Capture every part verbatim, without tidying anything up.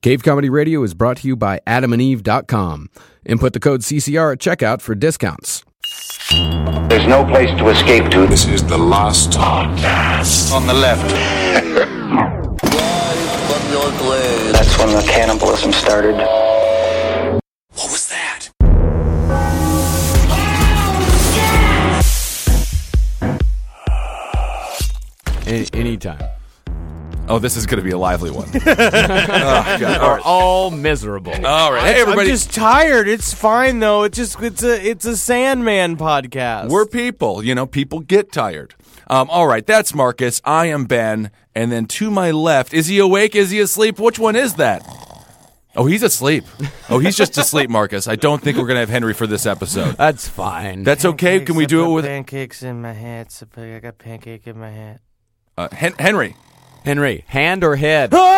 Cave Comedy Radio is brought to you by adam and eve dot com. Input the code C C R at checkout for discounts. There's no place to escape to. This is the last podcast. On the left. That's when the cannibalism started. What was that? Any, anytime. Oh, this is going to be a lively one. oh, God. All We're all miserable. All right. Hey, everybody. I'm just tired. It's fine though. It's just it's a it's a Sandman podcast. We're people. You know, people get tired. Um, all right. That's Marcus. I am Ben. And then to my left, is he awake? Is he asleep? Which one is that? Oh, he's asleep. Oh, he's just asleep, Marcus. I don't think we're going to have Henry for this episode. That's fine. That's okay. Can we do it with pancakes in my hat? So I got pancake in my hat. uh, Hen- Henry? Henry, hand or head? Okay.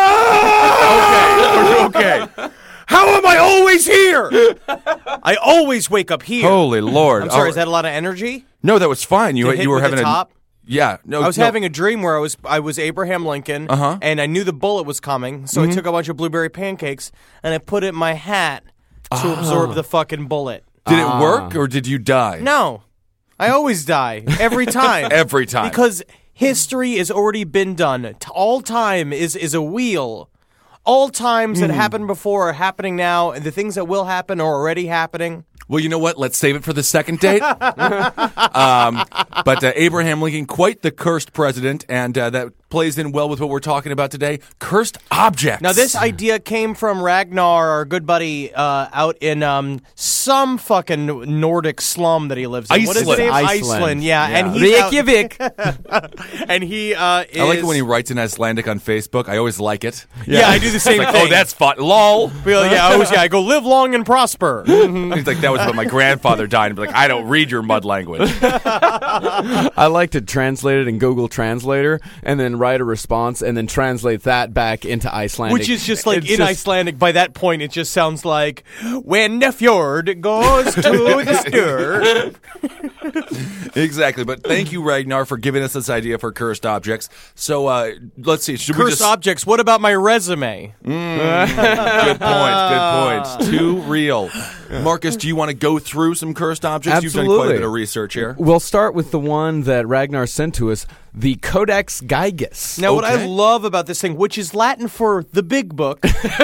Okay. How am I always here? I always wake up here. Holy Lord. I'm sorry. All Is that a lot of energy? No, that was fine. You To hit you were with having the a top? Yeah. No. I was no. having a dream where I was I was Abraham Lincoln, Uh-huh. and I knew the bullet was coming, so Mm-hmm. I took a bunch of blueberry pancakes and I put it in my hat to absorb the fucking bullet. Did it work or did you die? No, I always die every time. Every time. Because history has already been done. T- All time is is a wheel. All times that happened before are happening now, and the things that will happen are already happening. Well, you know what? Let's save it for the second date. um, but uh, Abraham Lincoln, quite the cursed president, and uh, that plays in well with what we're talking about today. Cursed objects. Now, this idea came from Ragnar, our good buddy, uh, out in um, some fucking Nordic slum that he lives in. What is Iceland. it? Iceland. yeah. Yeah. And he's out- Reykjavik. and he uh, is... I like it when he writes in Icelandic on Facebook. I always like it. Yeah, I do the same Like, thing. oh, that's fun. Lol. Well, yeah, I always, yeah, I go, live long and prosper. He's like, that was when my grandfather died. And be like, I don't read your mud language. I like to translate it in Google Translator and then write a response and then translate that back into Icelandic. Which is just like It's in just- Icelandic. By that point, it just sounds like when the fjord goes to the stir. Exactly. But thank you, Ragnar, for giving us this idea for cursed objects. So uh, let's see. Should we Cursed just... objects. What about my resume? Good point. Good point. Too real. Marcus, do you want to go through some cursed objects? You've done quite a Absolutely. bit of research here. We'll start with the one that Ragnar sent to us, the Codex Gigas. Now, what I Okay. love about this thing, which is Latin for the big book,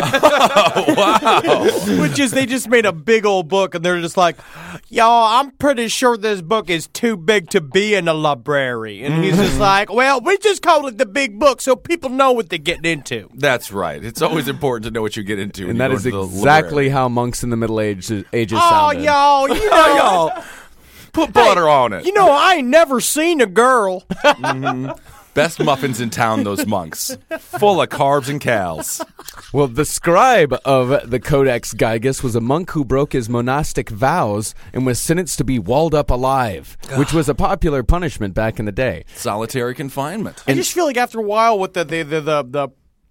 which is they just made a big old book, and they're just like, y'all, I'm pretty sure this book is too big to be in a library. And he's just like, well, we just call it the big book so people know what they're getting into. That's right. It's always important to know what you get into. when And you that go is into the exactly library. how monks in the Middle Ages, ages Oh, sounded. y'all, you know, y'all. Put butter on it. You know, I ain't never seen a girl. Best muffins in town, those monks. Full of carbs and cows. Well, the scribe of the Codex Gigas was a monk who broke his monastic vows and was sentenced to be walled up alive, which was a popular punishment back in the day. Solitary confinement. I just feel like after a while with the, the, the, the, the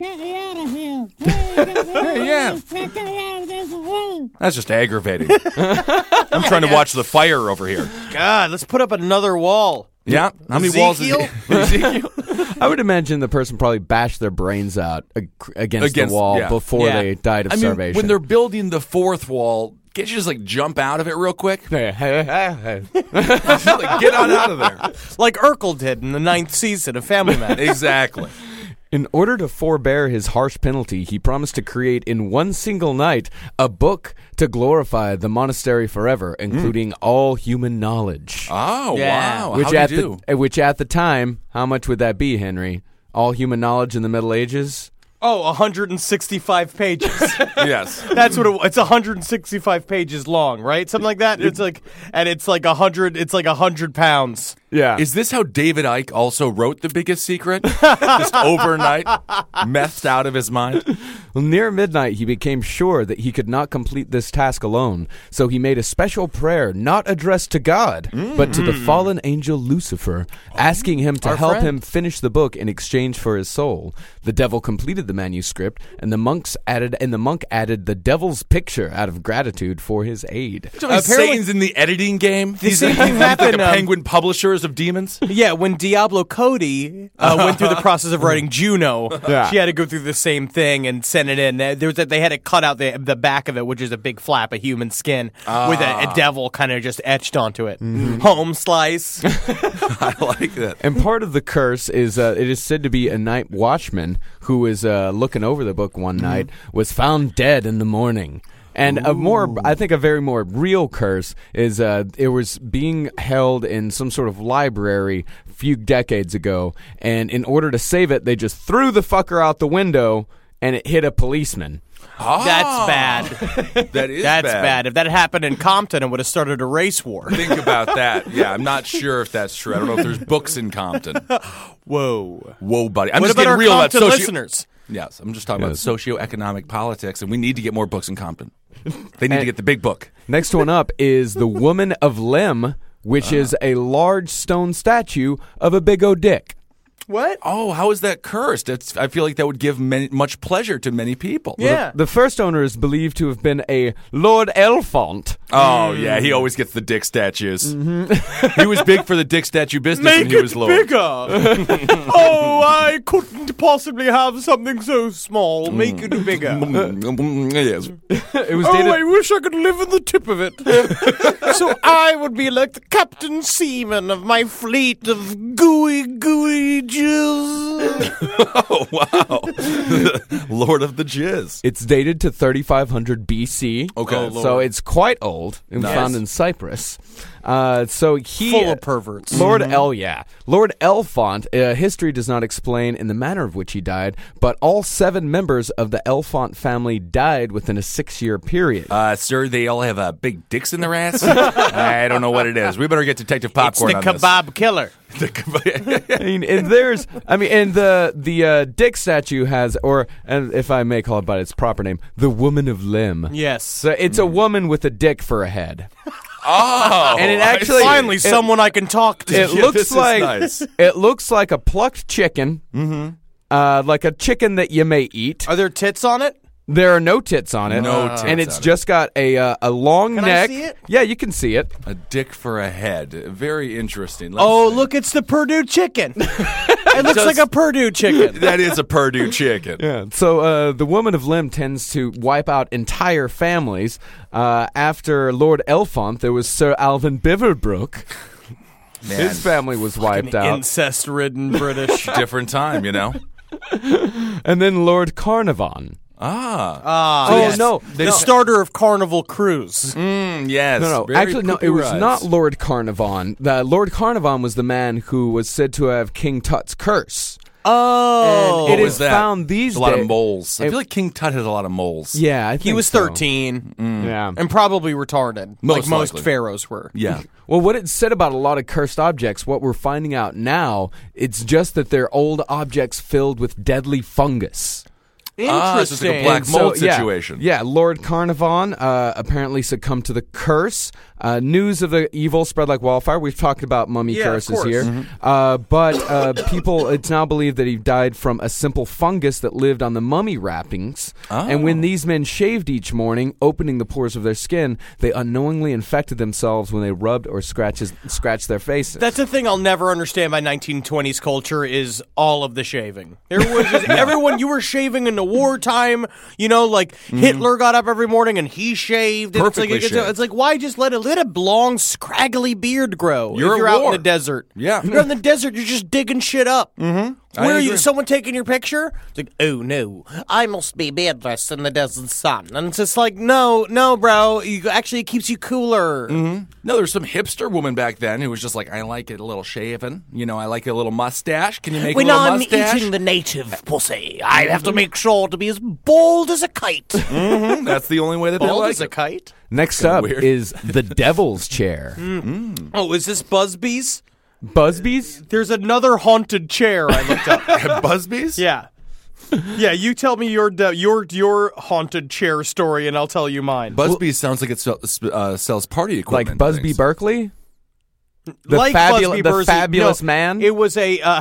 Yeah. That's just aggravating. I'm trying to watch the fire over here. God, let's put up another wall. Yeah. How many walls is Ezekiel? Ezekiel? I would imagine the person probably bashed their brains out ag- against, Against- the wall yeah. before Yeah. they died of I mean, starvation. when they're building the fourth wall, can't you just like jump out of it real quick? Just, like, get on out of there. Like Urkel did in the ninth season of Family Man. Exactly. In order to forbear his harsh penalty, he promised to create in one single night a book to glorify the monastery forever, including all human knowledge. Oh, Yeah. wow. which How'd at you do? the uh, which at the time, how much would that be, Henry? All human knowledge in the Middle Ages? Oh, one hundred sixty-five pages. Yes. That's what it, it's one hundred sixty-five pages long, right? Something like that. It's like, and it's like a hundred. It's like a hundred pounds. Yeah. Is this how David Icke also wrote The Biggest Secret? Just overnight, methed out of his mind? Well, near midnight, he became sure that he could not complete this task alone, so he made a special prayer not addressed to God, but to the fallen angel Lucifer, asking him to Our help friend. him finish the book in exchange for his soul. The devil completed the manuscript, and the monks added and the monk added the devil's picture out of gratitude for his aid. So Satan's in the editing game? The He's same like, thing he's like happened, a um, Penguin Publishers of Demons? Yeah, when Diablo Cody uh, went through the process of writing Juno, Yeah. she had to go through the same thing and send sent it in. There was a, they had to cut out the the back of it, which is a big flap of human skin with a, a devil kind of just etched onto it. Mm-hmm. Home slice. I like that. And part of the curse is uh, it is said to be a night watchman who was uh, looking over the book one night was found dead in the morning. And Ooh. a more, I think, a very more real curse is uh, it was being held in some sort of library a few decades ago, and in order to save it, they just threw the fucker out the window, and it hit a policeman. Oh, That's bad. That is That's bad. bad. If that happened in Compton, it would have started a race war. Think about that. Yeah, I'm not sure if that's true. I don't know if there's books in Compton. Whoa. Whoa, buddy. I'm what just about getting our real Compton about soci- listeners? Yes, I'm just talking Yes. about socioeconomic politics, and we need to get more books in Compton. They need And- to get the big book. Next one up is the Woman of Lim, which Uh. is a large stone statue of a big O dick. What? Oh, how is that cursed? It's, I feel like that would give many, much pleasure to many people. Yeah. The first owner is believed to have been a Lord Elfont. Oh, yeah, he always gets the dick statues. Mm-hmm. He was big for the dick statue business Make when he it was Lord. bigger. Oh, I couldn't possibly have something so small. Make it bigger. Yes. It was Oh, dated. I wish I could live in the tip of it. So I would be like the Captain Seaman of my fleet of gooey, gooey jizz. Oh, wow. Lord of the Jizz. It's dated to thirty-five hundred B C. Okay. Oh, so it's quite old. It was Nice. found in Cyprus. Uh, so he Full of perverts. Lord El, yeah, Lord Elfont. Uh, history does not explain in the manner of which he died, but all seven members of the Elfont family died within a six-year period. Uh, sir, they all have uh, big dicks in their ass? I don't know what it is. We better get Detective It's Popcorn the on kebab killer. this. The kebab. I mean, and there's, I mean, and the the uh, dick statue has, or and if I may call it by its proper name, the Woman of Lim. Yes. So it's a woman with a dick for a head. Oh, And it I actually- see. Finally, it- someone I can talk to. It Yeah, looks this is like nice. it looks like a plucked chicken, mm-hmm. uh, like a chicken that you may eat. Are there tits on it? There are no tits on it, No tits and it's on it. just got a uh, a long Can I neck. see it? Yeah, you can see it. A dick for a head. Very interesting. Let's Oh, see. look, it's the Purdue chicken. It looks does- like a Purdue chicken. That is a Purdue chicken. Yeah. So uh, the Woman of Lim tends to wipe out entire families. Uh, after Lord Elfont, there was Sir Alvin Beaverbrook. Man, His family was wiped out, Incest-ridden British. different time, you know? and then Lord Carnarvon. Ah. Ah, Oh, yes. no, the no. starter of Carnival Cruise. Mm, yes. No, no. Very Actually, no. poopy It was rides. not Lord Carnarvon. The Lord Carnarvon was the man who was said to have King Tut's curse. Oh, And it What is was that? found these a lot days- of moles. I It- feel like King Tut has a lot of moles. Yeah, I think he was so. thirteen Yeah. and probably retarded, Most like most likely. pharaohs were. Yeah. Well, what it said about a lot of cursed objects, what we're finding out now, it's just that they're old objects filled with deadly fungus. Ah, it's just like a Interesting. black And so, mold yeah, situation. Yeah, Lord Carnarvon uh, apparently succumbed to the curse. Uh, news of the evil spread like wildfire. We've talked about mummy Yeah, of curses course. here. Mm-hmm. Uh, but uh, people, it's now believed that he died from a simple fungus that lived on the mummy wrappings. And Oh. when these men shaved each morning, opening the pores of their skin, they unknowingly infected themselves when they rubbed or scratches, scratched their faces. That's the thing I'll never understand by nineteen twenties culture is all of the shaving. There was just everyone, you were shaving in the wartime, you know, like Hitler got up every morning and he shaved. And Perfectly it's, like, it's, shaved. it's like, why just let a, let a long, scraggly beard grow You're if you're at out war. in the desert? Yeah. You're in the desert, you're just digging shit up. Mm-hmm. I Where are you? agree. Someone taking your picture? It's like, oh no, I must be beardless in the desert sun. And it's just like, no, no, bro. You, actually, it keeps you cooler. No, there was some hipster woman back then who was just like, I like it a little shaven. You know, I like a little mustache. Can you make When a little I'm mustache? eating the native pussy, I have to make sure to be as bald as a kite. Mhm, That's the only way that they Bald like as a it. kite? Next kinda up weird. is the Devil's Chair. Oh, is this Busby's? Busby's? There's another haunted chair I looked up. Busby's? Yeah. Yeah, you tell me your de- your your haunted chair story, and I'll tell you mine. Busby's sounds like it sell- uh, sells party equipment. Like and Busby things. Berkeley? The, like fabula- Busby the Burzy- fabulous no, man? It was a. Uh,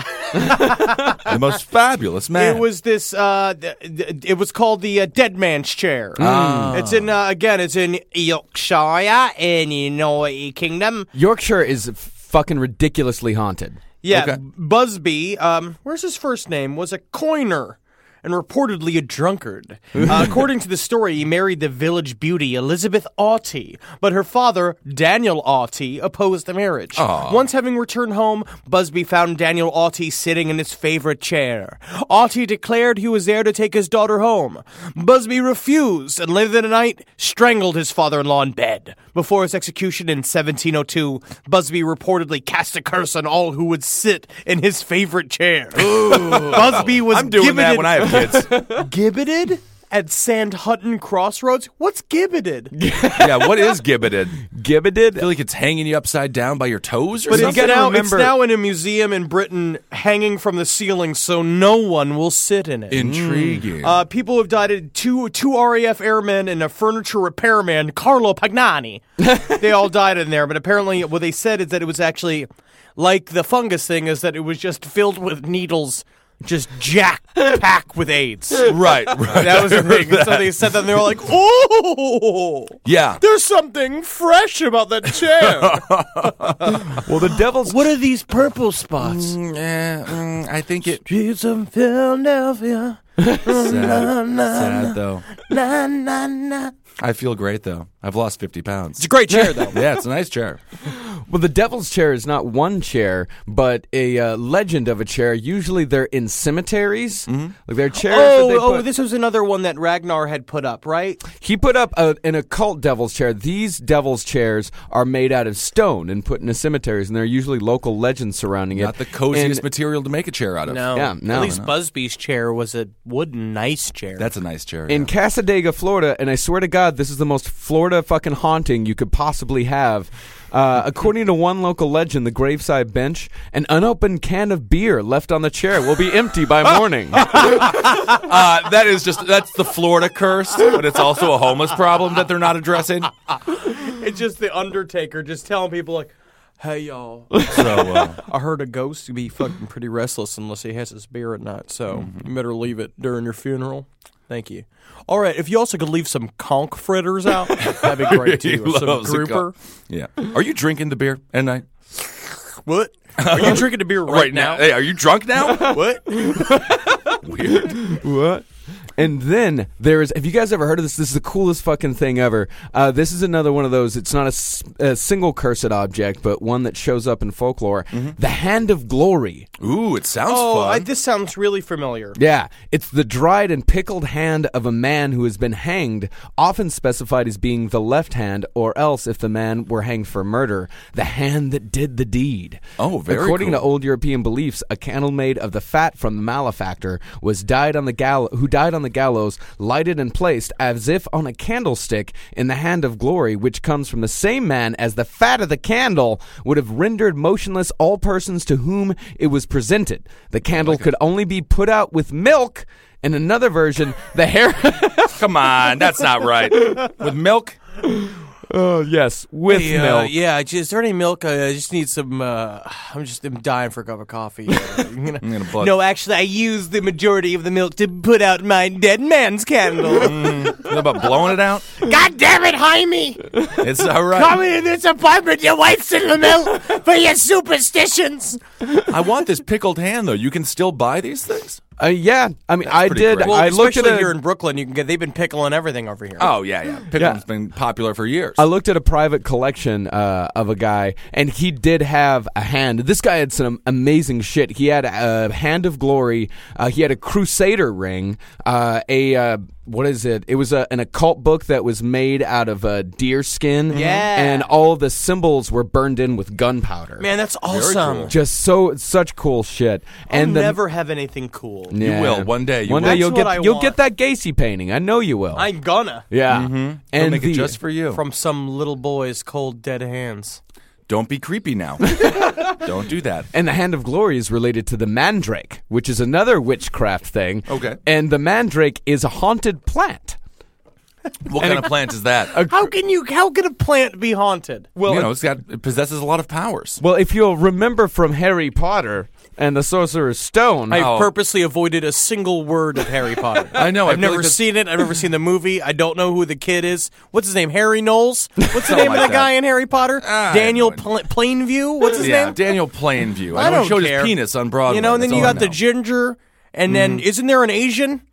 The most fabulous man. It was this. Uh, th- th- it was called the uh, Dead Man's Chair. Ah. It's in uh, again. It's in Yorkshire in the United Kingdom. Yorkshire is fucking ridiculously haunted. Yeah, Okay. Busby. Um, where's his first name? Was a coiner, and reportedly a drunkard. Uh, according to the story, he married the village beauty Elizabeth Auty, but her father, Daniel Auty, opposed the marriage. Aww. Once having returned home, Busby found Daniel Auty sitting in his favorite chair. Auty declared he was there to take his daughter home. Busby refused and later that night strangled his father-in-law in bed. Before his execution in seventeen oh two, Busby reportedly cast a curse on all who would sit in his favorite chair. Busby was I'm doing that gibbeted- when I have kids. Gibbeted at Sandhutton Crossroads? What's gibbeted? Yeah, what is gibbeted? Gibbeted? I feel like it's hanging you upside down by your toes or But it's something. gotta now, remember- it's now in a museum in Britain, hanging from the ceiling, so no one will sit in it. Intriguing. Uh, people have died. Two two R A F airmen and a furniture repairman, Carlo Pagnani. They all died in there, but apparently what they said is that it was actually like the fungus thing, is that it was just filled with needles, just jack-packed with AIDS. right, right. That was the thing. And so they said that and they were like, oh, Yeah. there's something fresh about that chair. Well, the devil's What are these purple spots? Mm, eh, mm, I think it. Streets of Philadelphia. Sad, sad though. Na, na, na. I feel great though. I've lost fifty pounds. It's a great chair, though. Yeah, it's a nice chair. Well, the devil's chair is not one chair, but a uh, legend of a chair. Usually they're in cemeteries. Like they're chairs that Oh, they oh, put- this was another one that Ragnar had put up, right? He put up a, an occult devil's chair. These devil's chairs are made out of stone and put into cemeteries, and there are usually local legends surrounding it. Not the coziest And- material to make a chair out of. Yeah, no, At least no. Busby's chair was a wooden nice chair. That's a nice chair. in yeah. Casadega, Florida, and I swear to God, this is the most Florida fucking haunting you could possibly have. Uh, according to one local legend, the graveside bench, an unopened can of beer left on the chair will be empty by morning. Uh, that is just that's the Florida curse, but it's also a homeless problem that they're not addressing. It's just the Undertaker just telling people like, hey, y'all. So uh, I heard a ghost be fucking pretty restless unless he has his beer at night, so Mm-hmm. you better leave it during your funeral. Thank you. All right, if you also could leave some conch fritters out, that'd be great he too. Or some loves a grouper. cup. Yeah. Are you drinking the beer at night What? Are you drinking a beer right, now? Hey, are you drunk now? What? Weird. What? And then there is, have you guys ever heard of this? This is the coolest fucking thing ever. Uh, this is another one of those, it's not a, s- a single cursed object, but one that shows up in folklore. The Hand of Glory. Ooh, it sounds Oh, fun. I, this sounds really familiar. Yeah, it's the dried and pickled hand of a man who has been hanged, often specified as being the left hand, or else, if the man were hanged for murder, the hand that did the deed. Oh, very According cool. to old European beliefs, a candle made of the fat from the malefactor was died on the gall- who died on the gallows, lighted and placed as if on a candlestick in the hand of glory, which comes from the same man as the fat of the candle would have rendered motionless all persons to whom it was presented. The candle could only be put out with milk. In another version, the hair. Come on, that's not right. With milk? Oh yes, with Hey, uh, milk. yeah, just, is there any milk? Uh, I just need some. Uh, I'm just I'm dying for a cup of coffee. Uh, you know. I'm gonna bug- No, actually, I use the majority of the milk to put out my dead man's candle. What about blowing it out? God damn it, Jaime! It's all right. Come in this apartment, you whites in the milk, for your superstitions. I want this pickled hand though. You can still buy these things? Uh, yeah, I mean, I pretty did. great. Well, I looked at especially a, here in Brooklyn, you can get. They've been pickling everything over here. Oh yeah, yeah. Pickling's been popular for years. I looked at a private collection uh, of a guy, and he did have a hand. This guy had some amazing shit. He had a hand of glory. Uh, he had a crusader ring. Uh, a uh, what is it? It was a, an occult book that was made out of uh, deer skin. Yeah. and all the symbols were burned in with gunpowder. Man, that's awesome. cool. just so such cool shit. I'll And the- never have anything cool. Yeah. will, one day, you one will. day you'll That's what get I you'll want. get that Gacy painting. I know you will. I'm gonna. yeah, I'll and make the, it just for you. From some little boy's cold, dead hands. Don't be creepy now. Don't do that. And the Hand of Glory is related to the mandrake, which is another witchcraft thing. Okay. And the mandrake is a haunted plant. What kind of plant is that? How can you? How can a plant be haunted? Well, you know, it's got it possesses a lot of powers. well, if you'll remember from Harry Potter and the Sorcerer's Stone, I Oh. purposely avoided a single word of Harry Potter. I know, I I've feel never like this- seen it. I've never seen the movie. I don't know who the kid is. What's his name? Harry Knowles. What's the Something name of like the guy that. in Harry Potter? I have Daniel no Pla- Plainview. What's his yeah, name? Daniel Plainview. I, I know don't he showed care. his penis on Broadway. You know, and then That's you all I got the know. ginger, and then isn't there an Asian?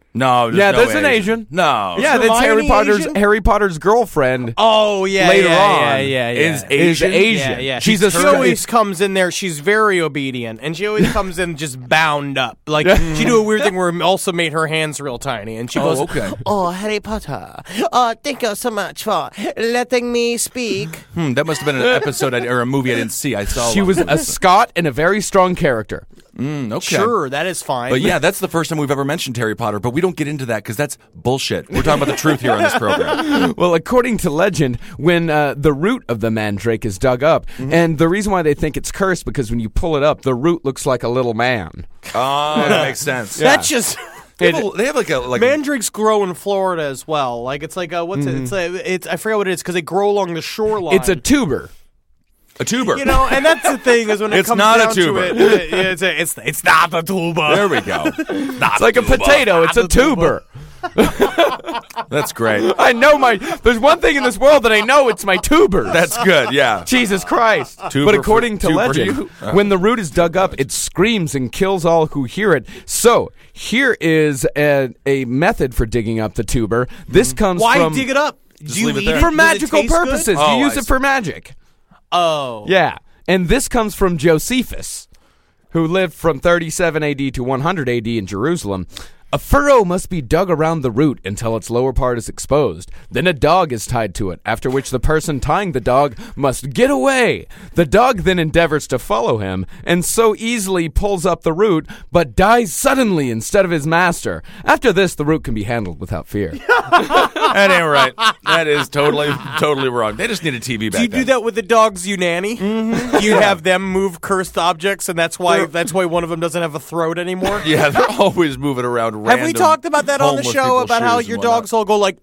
No, there's Yeah, no there's an Asian. No. Yeah, that's Hermione Harry Potter's Asian? Harry Potter's girlfriend. Oh yeah, Later yeah, on, yeah, yeah, yeah. is Is Asian? Asian. Yeah, yeah. She's a she sc- always comes in there. She's very obedient, and she always comes in just bound up. Like she do a weird thing where it also made her hands real tiny, and she Oh, goes, okay. "Oh, Harry Potter, oh, thank you so much for letting me speak." Hmm, that must have been an episode I, or a movie I didn't see. I saw. She one. was a Scot and a very strong character. Mm, okay. Sure, that is fine. But yeah, that's the first time we've ever mentioned Harry Potter, but we don't get into that because that's bullshit. We're talking about the truth here on this program. Well, according to legend, when uh, the root of the mandrake is dug up, Mm-hmm. and the reason why they think it's cursed because when you pull it up, the root looks like a little man. Oh, that makes sense. That's just. They have, a, they have like a like. Mandrakes grow in Florida as well. Like it's like a, what's it? It's a, it's I forget what it is because they grow along the shoreline. It's a tuber. a tuber. You know, and that's the thing is when it It's comes not a down tuber. to it, it- it's a, it's it's not a tuber. There we go. It's like a potato. It's a tuber. That's great. I know my. There's one thing in this world that I know. It's my tuber. That's good. Yeah. Jesus Christ. Tuber But for- according to tuber legend, you? Uh. when the root is dug up, it screams and kills all who hear it. So here is a, a method for digging up the tuber. This comes Why from dig it up? Just Do you leave it eat there. it? for Does it magical taste good? purposes. Oh, you use I it see. for magic. Oh, Yeah. And this comes from Josephus, who lived from thirty-seven A D to one hundred A D in Jerusalem. A furrow must be dug around the root until its lower part is exposed. Then a dog is tied to it, after which the person tying the dog must get away. The dog then endeavors to follow him, and so easily pulls up the root, but dies suddenly instead of his master. After this, the root can be handled without fear. That ain't right. That is totally, totally wrong. They just need a T V back Do you then. do that with the dogs you nanny? Mm-hmm. You have them move cursed objects, and that's why that's why one of them doesn't have a throat anymore. Yeah, they're always moving around. Have we talked about that on the homeless show people's about how shoes your and whatnot. dogs all go like?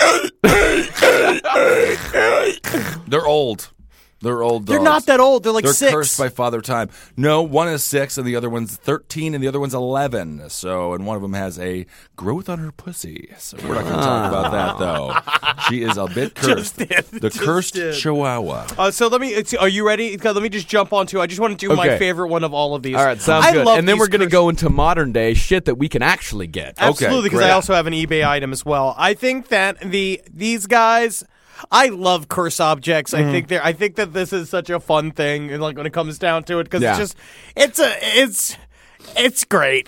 They're old. They're old dogs. They're not that old. They're like They're six. cursed by Father Time. No, one is six, and the other one's thirteen, and the other one's eleven. So, and one of them has a growth on her pussy. So we're not going to talk about that, though. She is a bit cursed. did. The Just cursed did. Chihuahua. Uh, so let me. It's, are you ready? Okay, let me just jump onto. I just want to do my Okay. favorite one of all of these. All right, sounds I good. love And then these we're going to cursed- go into modern day shit that we can actually get. Absolutely, because great. I also have an eBay item as well. I think that the these guys, I love curse objects. Mm-hmm. I think they're. I think that this is such a fun thing, and like when it comes down to it, because Yeah. it's just, it's a, it's, it's great.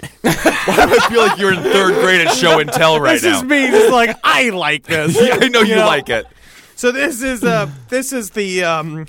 I feel like you're in third grade at show and tell right this now. is me, just like I like this. Yeah, I know you, like it. So this is uh, this is the um,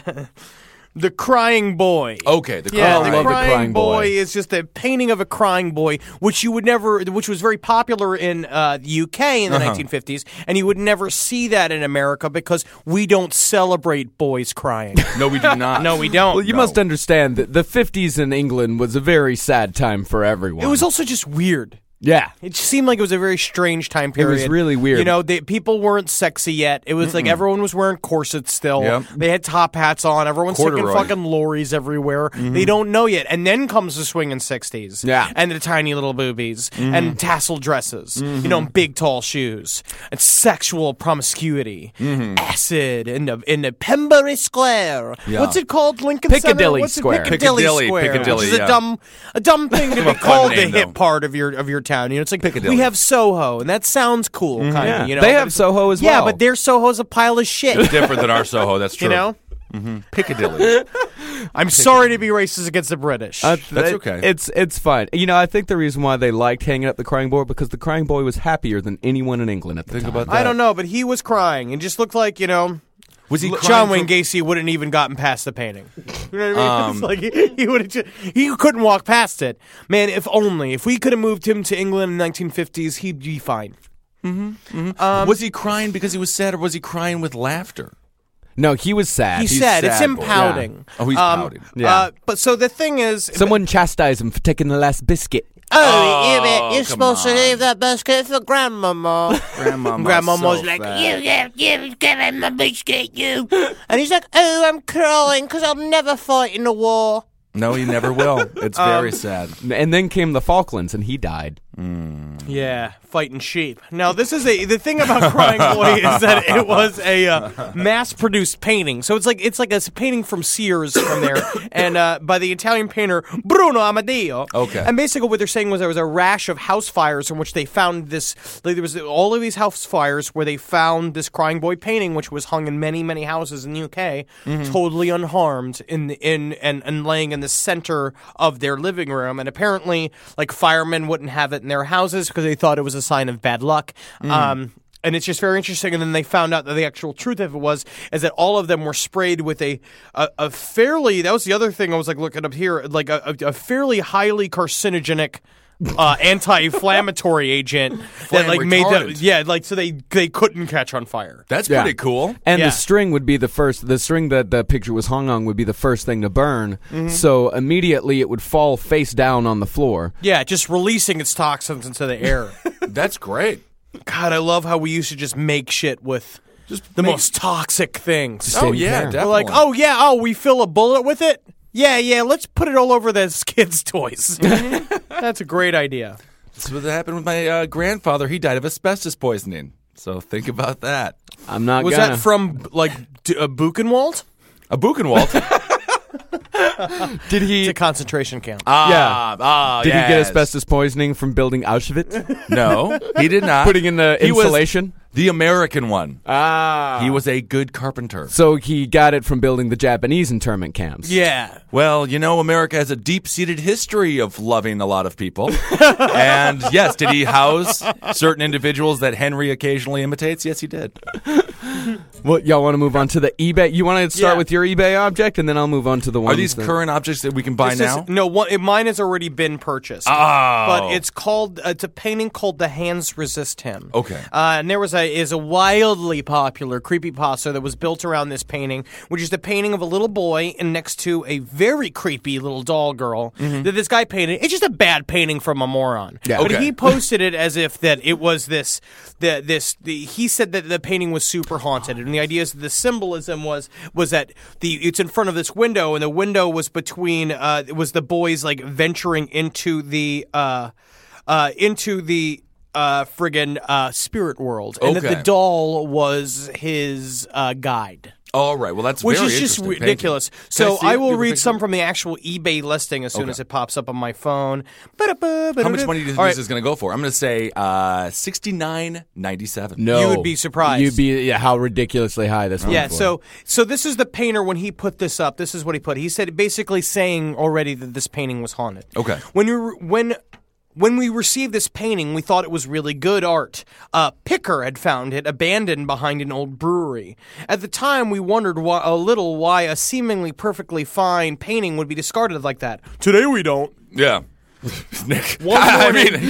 the crying boy. Okay, the Yeah, Oh, I the love the crying, crying boy. boy. is just a painting of a crying boy, which you would never, which was very popular in uh, the U K in the Uh-huh. nineteen fifties, and you would never see that in America because we don't celebrate boys crying. No, we do not. no, we don't. Well, you No. must understand that the fifties in England was a very sad time for everyone. It was also just weird. yeah. It just seemed like it was a very strange time period. was really weird. You know, they, people weren't sexy yet. It was like everyone was wearing corsets still. Yep. They had top hats on. Everyone's taking Corduroy. fucking lorries everywhere. They don't know yet. And then comes the swinging sixties. Yeah. And the tiny little boobies. And tassel dresses. You know, and big tall shoes. And sexual promiscuity. Acid in the, in the Pembury Square. Yeah. What's it called? Lincoln Center? Piccadilly What's it? Square. Piccadilly, Piccadilly, Square. Piccadilly, Which is yeah. a dumb, a dumb thing to be fun called name, the hip though. part of your of your town. You know, it's like Piccadilly. we have Soho, and that sounds cool, kind of. Yeah. You know, They but have it's- Soho as Yeah, well. but their Soho's a pile of shit. Different than our Soho. That's true. you know, Piccadilly. I'm sorry to be racist against the British. Uh, That's it- okay. It's it's fine. You know, I think the reason why they liked hanging up the crying boy because the crying boy was happier than anyone in England at the Think time. about that. I don't know, but he was crying and just looked like you know. Was he L- crying John Wayne from- Gacy wouldn't even gotten past the painting. You know what I mean? Um, it's like he, he would have just, he couldn't walk past it. Man, if only if we could have moved him to England in the nineteen fifties, he'd be fine. was he crying because he was sad, or was he crying with laughter? No, he was sad. He's, He's sad. It's sad, him boy. pouting. Oh, he's Um, pouting. Yeah. Uh, but so the thing is, Someone chastised him for taking the last biscuit. Oh, Oh, you, you're come supposed to on. leave that biscuit for Grandmama. Grandmama's Grandmama's so like, fat. you give, give, give him my biscuit, you. And he's like, oh, I'm crying because I'll never fight in the war. No, he never will. It's very sad. And then came the Falklands, and he died. Yeah, fighting sheep. Now, this is a the thing about Crying Boy is that it was a uh, mass-produced painting. So it's like it's like a painting from Sears from there, and uh, by the Italian painter Bruno Amadeo. Okay. And basically, what they're saying was there was a rash of house fires in which they found this. Like, there was all of these house fires where they found this Crying Boy painting, which was hung in many, many houses in the U K, Mm-hmm. totally unharmed in the, in and, and laying in the center of their living room. And apparently, like firemen wouldn't have it in their houses because they thought it was a sign of bad luck. Mm. Um, and it's just very interesting. And then they found out that the actual truth of it was is that all of them were sprayed with a a, a fairly. That was the other thing I was like looking up here, like a, a, a fairly highly carcinogenic. Uh, anti-inflammatory agent that like made them, retardant. yeah, like so they they couldn't catch on fire. That's Yeah. pretty cool. And Yeah. the string would be the first, the string that the picture was hung on would be the first thing to burn. Mm-hmm. So immediately it would fall face down on the floor. Yeah, just releasing its toxins into the air. That's great. God, I love how we used to just make shit with Just the make- most toxic things. Just Oh didn't yeah, care. definitely. We're like, oh yeah, oh we fill a bullet with it. Yeah, yeah, let's put it all over those kids' toys. That's a great idea. That's what happened with my uh, grandfather. He died of asbestos poisoning. So think about that. I'm not Was gonna. that from like D- uh, Buchenwald? A Buchenwald. Did he? It's a concentration camp. ah, Yeah. ah, Did he get yes. asbestos poisoning from building Auschwitz? No, he did not. Putting in the He was insulation? the American one. Ah. He was a good carpenter. So he got it from building the Japanese internment camps. Yeah. Well, you know, America has a deep-seated history of loving a lot of people. And yes, did he house certain individuals that Henry occasionally imitates? Yes, he did. Well, y'all want to move on to the eBay? You want to start Yeah. with your eBay object, and then I'll move on to the ones Are these that- current objects that we can buy This now? is- no, one, it, mine has already been purchased. Oh. But it's called. Uh, it's a painting called "The Hands Resist Him." Okay. Uh, and there was a is a wildly popular creepypasta that was built around this painting, which is the painting of a little boy and next to a very creepy little doll girl that this guy painted. It's just a bad painting from a moron. Yeah. But Okay. he posted it as if that it was this. The, this the, he said that the painting was super haunted, and the idea is that the symbolism was was that the it's in front of this window, and the window was between uh, it was the boys like venturing into the uh, uh, into the uh, friggin' uh, spirit world, and that Okay. the doll was his uh, guide. All right. Well, that's Which very is just interesting. Thank you. ridiculous. Can So see I it? will Do you have a read picture? some from the actual eBay listing as soon Okay. as it pops up on my phone. How much money do you think All this right. is going to go for? I'm going to say uh, sixty-nine ninety-seven. No, You would be surprised. You'd be yeah, how ridiculously high this. Yeah, went for. so so this is the painter when he put this up. This is what he put. He said basically saying already that this painting was haunted. Okay. When you when when we received this painting, we thought it was really good art. Uh, Picker had found it abandoned behind an old brewery. At the time, we wondered why, a little why a seemingly perfectly fine painting would be discarded like that. Today, we don't. Yeah. Nick. One I mean, morning-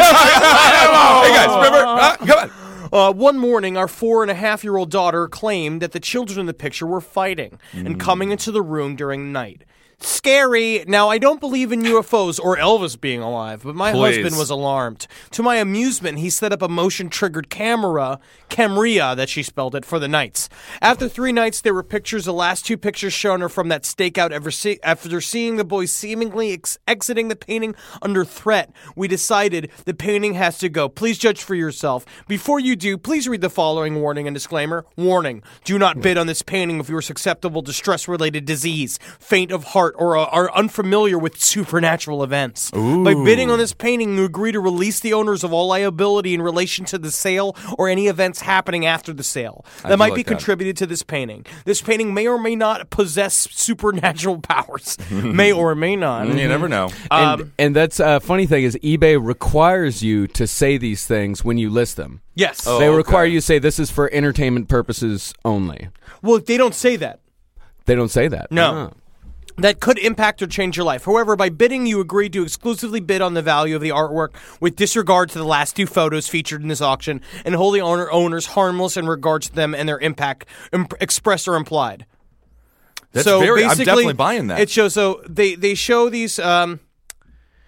hey guys, remember? Uh, come on. Uh, one morning, our four and a half year old daughter claimed that the children in the picture were fighting and coming into the room during the night. Scary. Now, I don't believe in U F Os or Elvis being alive, but my Please. husband was alarmed. To my amusement, he set up a motion-triggered camera, Camria, that she spelled it, for the nights. After three nights, there were pictures. The last two pictures shown are from that stakeout. Ever see- after seeing the boys seemingly ex- exiting the painting under threat, we decided the painting has to go. Please judge for yourself. Before you do, please read the following warning and disclaimer. Warning. Do not bid on this painting if you are susceptible to stress-related disease, faint of heart, or uh, are unfamiliar with supernatural events. By bidding on this painting, you agree to release the owners of all liability in relation to the sale or any events happening after the sale that do might like be that. contributed to this painting. This painting may or may not possess supernatural powers. May or may not. You never know. and, Um, and that's a uh, funny thing is eBay requires you to say these things when you list them. Yes. Oh, they okay. require you to say this is for entertainment purposes only. Well, they don't say that. They don't say that. No. Oh. That could impact or change your life. However, by bidding, you agree to exclusively bid on the value of the artwork with disregard to the last two photos featured in this auction and hold the owner owners harmless in regards to them and their impact imp- expressed or implied. That's so very. I'm basically, definitely buying that. It shows so they they show these. Um,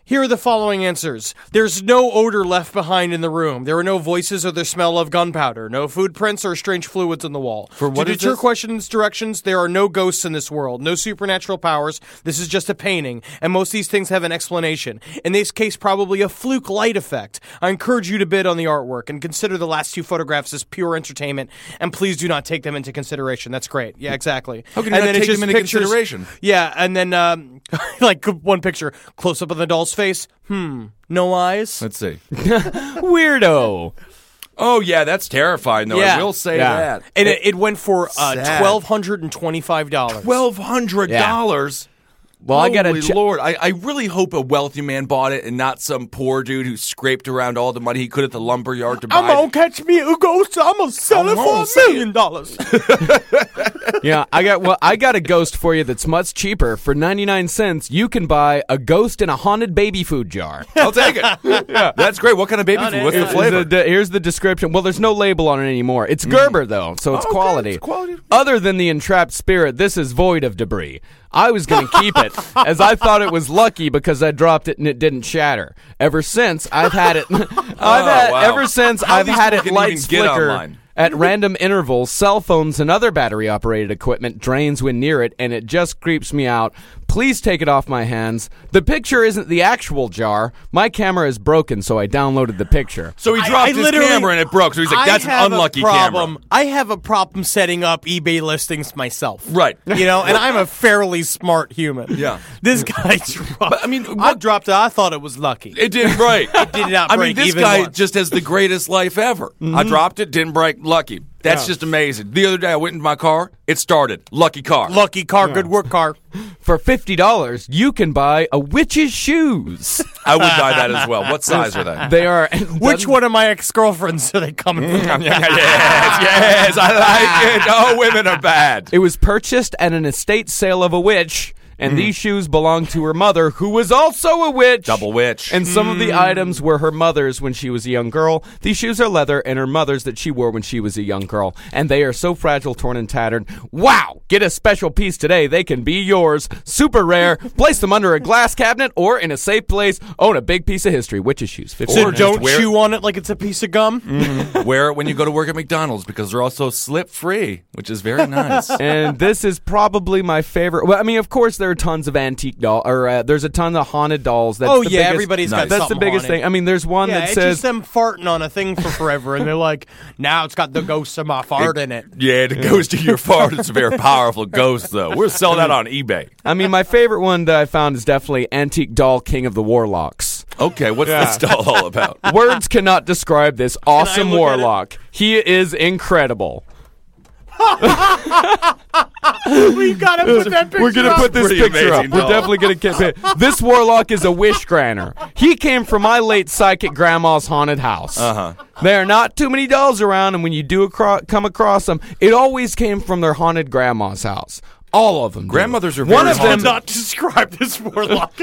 Here are the following answers. There's no odor left behind in the room. There are no voices or the smell of gunpowder. No footprints or strange fluids on the wall. For what to is deter this? questions, directions, there are no ghosts in this world. No supernatural powers. This is just a painting. And most of these things have an explanation. In this case, probably a fluke light effect. I encourage you to bid on the artwork and consider the last two photographs as pure entertainment. And please do not take them into consideration. That's great. Yeah, exactly. How can you and not then it's take just them into pictures- consideration? Yeah, and then um, like one picture, close up of the doll's face. Hmm, no eyes. Let's see. Weirdo. Oh, yeah, that's terrifying, though. Yeah. I will say Yeah. that. And it, it went for uh, Sad. twelve hundred and twenty-five dollars. twelve hundred dollars. Well, I gotta Holy che- Lord. I, I really hope a wealthy man bought it and not some poor dude who scraped around all the money he could at the lumber yard to buy I'm it. gonna catch me a ghost. I'm gonna sell I'm it gonna for a sell million dollars. Yeah, I got well. I got a ghost for you that's much cheaper. For ninety-nine cents, you can buy a ghost in a haunted baby food jar. I'll take it. Yeah. That's great. What kind of baby food? What's the Here's flavor? the- here's the description. Well, there's no label on it anymore. It's Gerber, though, so it's Okay, quality. it's quality. Other than the entrapped spirit, this is void of debris. I was going to keep it, as I thought it was lucky because I dropped it and it didn't shatter. Ever since, I've had it. I've had, wow. Ever since, How I've these had people it can lights even get flicker. online? At random intervals, cell phones and other battery-operated equipment drains when near it, and it just creeps me out. Please take it off my hands. The picture isn't the actual jar. My camera is broken, so I downloaded the picture. So he I- dropped I his literally- camera and it broke. So he's like, that's I an have unlucky a problem. camera. I have a problem setting up eBay listings myself. Right. You know, and I'm a fairly smart human. Yeah. This guy dropped. I mean, I what- dropped it. I thought it was lucky. It didn't break. It did not I mean, break this even guy once. just has the greatest life ever. I dropped it, didn't break, lucky. That's Yeah. just amazing. The other day I went into my car, it started. Lucky car. Lucky car, good work car. For fifty dollars, you can buy a witch's shoes. I would buy that as well. What size are they? They are. Which one of my ex-girlfriends are they coming from? yes, yes, I like it. Oh, women are bad. It was purchased at an estate sale of a witch, and these shoes belong to her mother, who was also a witch. Double witch. And some of the items were her mother's when she was a young girl. These shoes are leather, and her mother's that she wore when she was a young girl. And they are so fragile, torn, and tattered. Wow! Get a special piece today. They can be yours. Super rare. Place them under a glass cabinet or in a safe place. Own a big piece of history. Witch's shoes. fifty So Or just don't wear- chew on it like it's a piece of gum. Wear it when you go to work at McDonald's because they're also slip-free, which is very nice. And this is probably my favorite. Well, I mean, of course, there are tons of antique doll, or uh, there's a ton of haunted dolls. That's Oh, the yeah, biggest- everybody's got That's the something biggest haunted. thing. I mean, there's one Yeah, that it's says just them farting on a thing for forever, and they're like, now it's got the ghost of my fart in it. Yeah, the ghost of your fart is a very powerful ghost, though. We'll sell that on eBay. I mean, my favorite one that I found is definitely Antique Doll King of the Warlocks. Okay, what's this doll all about? Words cannot describe this awesome look at it? warlock. He is incredible. We gotta put that picture We're gonna up. put this Pretty picture up. amazing We're doll. definitely gonna keep it. This warlock is a wish granter. He came from my late psychic grandma's haunted house. Uh-huh. There are not too many dolls around, and when you do acro- come across them, it always came from their haunted grandma's house. All of them. do. Grandmothers are One very of them. haunted. not describe this warlock.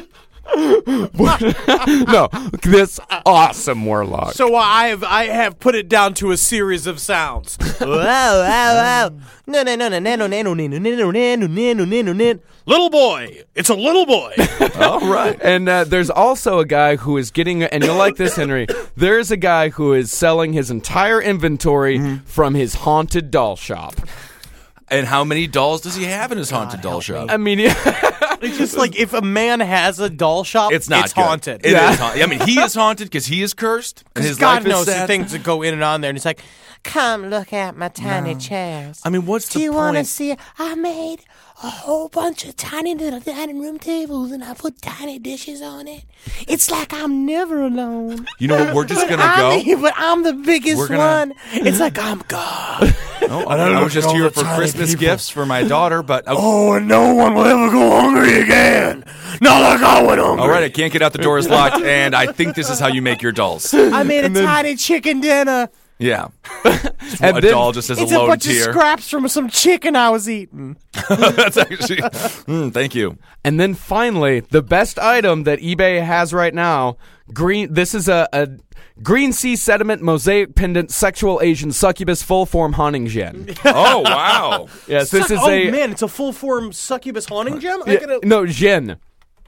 No, this awesome warlock. So uh, I have I have put it down to a series of sounds. Wow, wow, wow. No, no, no, no, no, no, no, no, no, no, no, no, no, no, no, no. Little boy. It's a little boy. All right. And uh, there's also a guy who is getting, and you'll like this, Henry. There's a guy who is selling his entire inventory Mm-hmm. from his haunted doll shop. And how many dolls does he have in his haunted doll shop? I mean, It's just like if a man has a doll shop, It's not it's good. haunted. It is Yeah. haunted. I mean, he is haunted because he is cursed. And his God life knows is the sad. things that go in and on there, and it's like, come look at my tiny chairs. I mean, what's Do the you want to point? see? I made a whole bunch of tiny little dining room tables and I put tiny dishes on it. It's like I'm never alone. You know what? We're just But gonna I'm, go. But I'm the biggest We're gonna- one. It's like I'm God. Oh, I was just here for Christmas gifts for my daughter, but Oh, and no one will ever go hungry again. Not like I went hungry. all right, I can't get out. The door is locked, and I think this is how you make your dolls. I made a tiny chicken dinner. Yeah, and a then- doll just has It's a a lone bunch tear. of scraps from some chicken I was eating. That's actually. Mm, thank you. And then finally, the best item that eBay has right now, green. This is a, a green sea sediment mosaic pendant sexual Asian succubus full form haunting gem. Oh wow! Yes, this is oh a man, it's a full form succubus haunting gem. I yeah, gotta, no gem.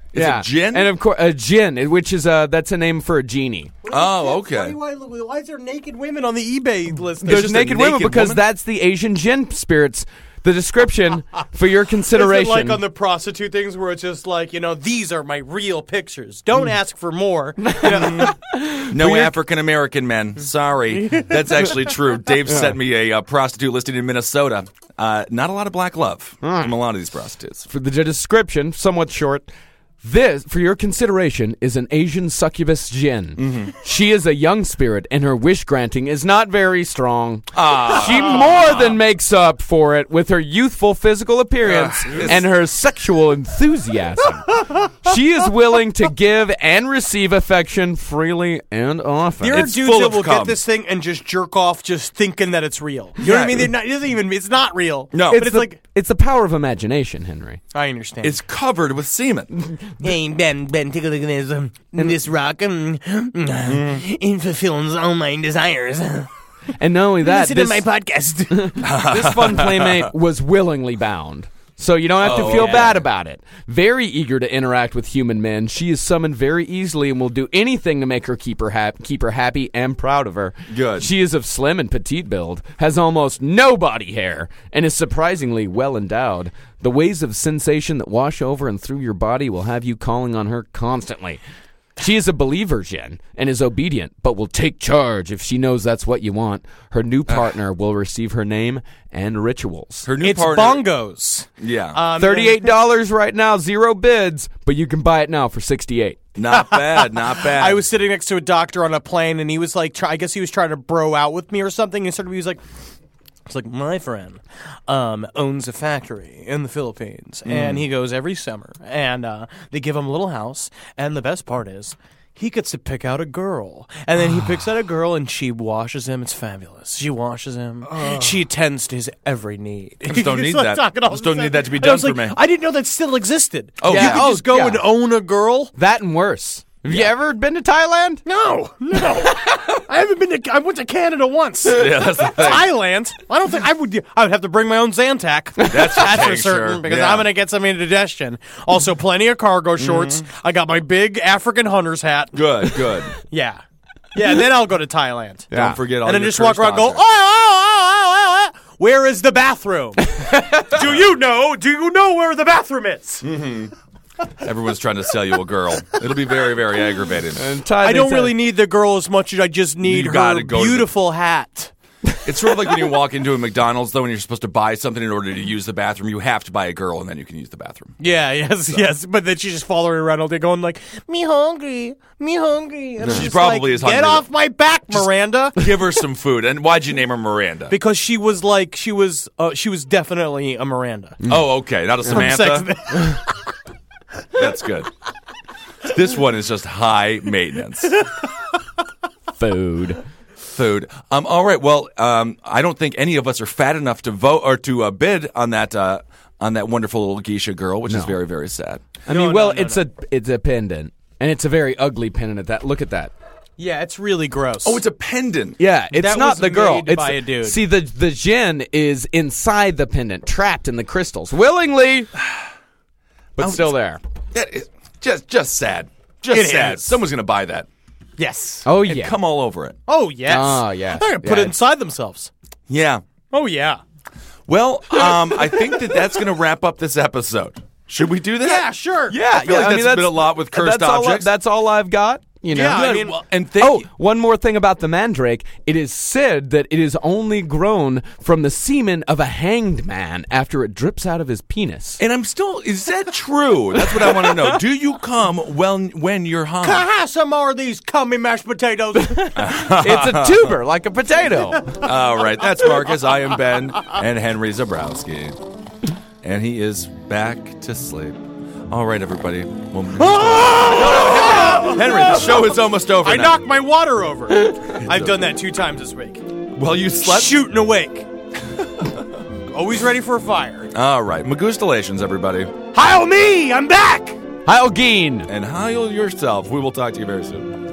Is yeah. it gin? And of course, a gin, which is uh, that's a name for a genie. Oh, okay. Why, why, why is there naked women on the eBay list? There's just a naked women naked because woman? that's the Asian gin spirits. The description for your Is consideration. it like on the prostitute things where it's just like, you know, these are my real pictures. Don't ask for more. You know? No African American men. Sorry. That's actually true. Dave sent me a uh, prostitute listed in Minnesota. Uh, not a lot of black love from a lot of these prostitutes. For the description, somewhat short. This, for your consideration, is an Asian succubus djinn. Mm-hmm. She is a young spirit, and her wish granting is not very strong. Ah. She more than makes up for it with her youthful physical appearance and her sexual enthusiasm. She is willing to give and receive affection freely and often. There are It's dudes full that of will cum. get this thing and just jerk off just thinking that it's real. You know what I mean? They're not, it doesn't even, it's not real. No. But it's, it's the, like, it's the power of imagination, Henry. I understand. It's covered with semen. Hey, Ben, Ben, take a look at this. Um, this rock um, mm. it fulfills all my desires. And not only that, Listen this, to my podcast. this fun playmate was willingly bound. So you don't have to Oh, feel yeah. bad about it. Very eager to interact with human men, she is summoned very easily and will do anything to make her keep her hap- keep her happy and proud of her. Good. She is of slim and petite build, has almost no body hair, and is surprisingly well endowed. The waves of sensation that wash over and through your body will have you calling on her constantly. She is a believer, Jen, and is obedient, but will take charge if she knows that's what you want. Her new partner will receive her name and rituals. Her new it's partner. bongos. Yeah. Um, thirty-eight dollars right now, zero bids, but you can buy it now for sixty-eight dollars. Not bad. Not bad. I was sitting next to a doctor on a plane, and he was like, try, I guess he was trying to bro out with me or something. And sort of, he was like, it's like, my friend um, owns a factory in the Philippines, and he goes every summer, and uh, they give him a little house, and the best part is, he gets to pick out a girl, and then he picks out a girl, and she washes him. It's fabulous. She washes him. She attends to his every need. I just don't need that. Just don't need that to be done for me. I didn't know that still existed. Oh, you yeah. could Oh, just go yeah. and own a girl. That and worse. Have you ever been to Thailand? No, no, I haven't been to. I went to Canada once. Yeah, that's the thing. Thailand. I don't think I would. I would have to bring my own Zantac. That's, That's dang for certain sure. because Yeah. I'm going to get some indigestion. Also, plenty of cargo shorts. I got my big African hunter's hat. Good, good. Yeah, yeah. Then I'll go to Thailand. Don't forget all and then your just walk cursed around, and go. Oh, objects. oh, oh, oh, oh, oh. Where is the bathroom? Do you know? Do you know where the bathroom is? Everyone's trying to sell you a girl. It'll be very, very aggravating. In Thai, I they don't say- really need the girl as much as I just need You her gotta go to the- beautiful hat. It's sort of like when you walk into a McDonald's, though, when you're supposed to buy something in order to use the bathroom. You have to buy a girl, and then you can use the bathroom. Yeah, yes, yes. But then she's just following around all day going like, me hungry, me hungry. And I'm She's just probably like, is hungry. Get off my back, Miranda. Give her some food. And why'd you name her Miranda? Because she was like, she was, uh, she was definitely a Miranda. Oh, okay. Not a From Samantha. Sex- That's good. This one is just high maintenance. food. Food. Um. All right. Well, um. I don't think any of us are fat enough to vote or to uh, bid on that. Uh, on that wonderful little geisha girl, which is very, very sad. I No, mean, no, well, no, it's no. a it's a pendant, and it's a very ugly pendant. At that, look at that. Yeah, it's really gross. Oh, it's a pendant. Yeah, it's That not was the girl. made It's by a dude. See, the the djinn is inside the pendant, trapped in the crystals, willingly, but Oh, still there. That is just, just sad. Just It sad. is. Someone's gonna buy that. yes. Oh And yeah. come all over it. Oh, yes. Ah, yes. They're going to put Yeah, it inside themselves. Yeah. Oh, yeah. Well, um, I think that that's gonna wrap up this episode. Should we do that? Yeah, sure. Yeah, I feel yeah, like I that's mean, been a lot with cursed that's all I- objects. that's all I've got. You know. Yeah, I Good. mean- Well, and thank Oh, you. one more thing about the mandrake. It is said that it is only grown from the semen of a hanged man after it drips out of his penis. And I'm still. Is that true? That's what I want to know. Do you come when when you're hung? Can I have some more of these cummy mashed potatoes? It's a tuber, like a potato. All right, that's Marcus. I am Ben, and Henry Zabrowski, and he is back to sleep. All right, everybody. Well, Henry, the show is almost over. I now. knocked my water over. I've done that two times this week. Well, you slept. Shooting awake. Always ready for a fire. All right, Magustalations, everybody, Heil me! I'm back! Heil Geen. and heil yourself. We will talk to you very soon.